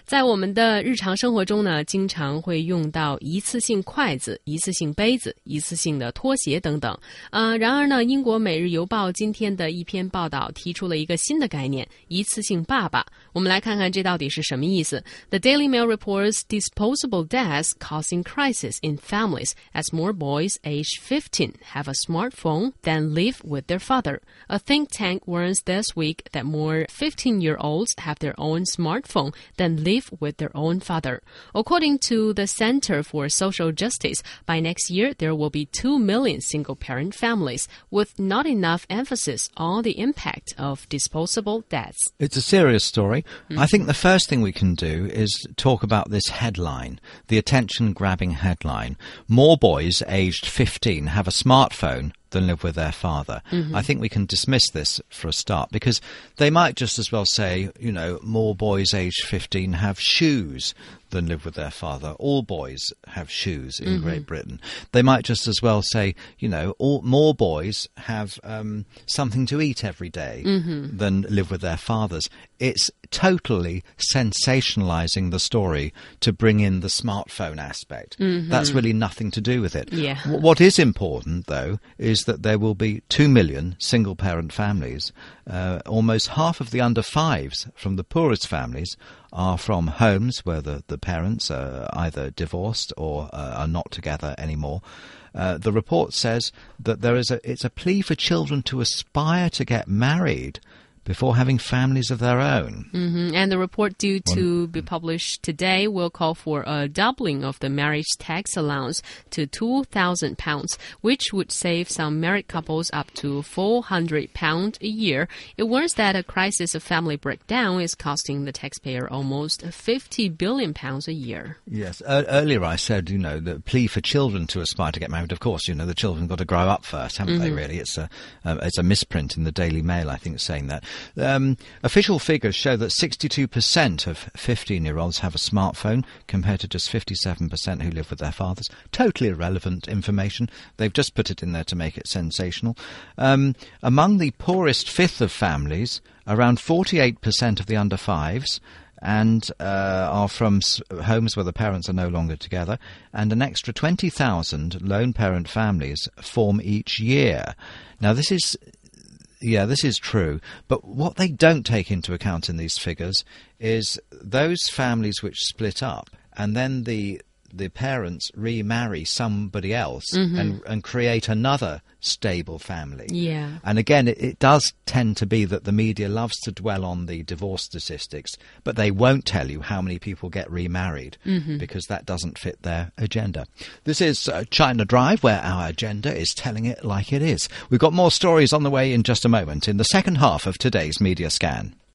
在我们的日常生活中呢，经常会用到一次性筷子、一次性杯子、一次性的拖鞋等等。然而呢，英国《每日邮报》今天的一篇报道提出了一个新的概念——一次性爸爸。我们来看看这到底是什么意思。The Daily Mail reports disposable dads causing crisis in families as more boys aged 15 have a smartphone than live with their father. A think tank warns this week that more 15-year-olds have their own smartphone than live with their own father. According to the Center for Social Justice, by next year there will be 2 million single-parent families, with not enough emphasis on the impact of disposable dads. It's a serious story. I think the first thing we can do is talk about this headline, the attention-grabbing headline. More boys aged 15 have a smartphone than live with their father. I think we can dismiss this for a start, because they might just as well say, you know, more boys aged 15 have shoes than live with their father. All boys have shoes in Great Britain. They might just as well say, you know, more boys have something to eat every day than live with their fathers. It's totally sensationalizing the story to bring in the smartphone aspect. That's really nothing to do with it. Yeah. What is important, though, is that there will be 2 million single-parent families. Almost half of the under-5s from the poorest families are from homes where the parents are either divorced or are not together anymore. The report says that it's a plea for children to aspire to get married before having families of their own. And the report due to be published today will call for a doubling of the marriage tax allowance to £2,000, which would save some married couples up to £400 a year. It warns that a crisis of family breakdown is costing the taxpayer almost £50 billion a year. Yes. Earlier I said, you know, the plea for children to aspire to get married. Of course, you know, the children have got to grow up first, haven't they, really? It's a misprint in the Daily Mail, I think, saying that. Official figures show that 62% of 15-year-olds have a smartphone, compared to just 57% who live with their fathers. Totally irrelevant information. They've just put it in there to make it sensational. Among the poorest fifth of families, around 48% of the under-5s and are from homes where the parents are no longer together, and an extra 20,000 lone parent families form each year. Now, this is true, but what they don't take into account in these figures is those families which split up and then the parents remarry somebody else and create another stable family. Yeah. And again, it does tend to be that the media loves to dwell on the divorce statistics, but they won't tell you how many people get remarried because that doesn't fit their agenda. This is China Drive, where our agenda is telling it like it is. We've got more stories on the way in just a moment in the second half of today's Media Scan.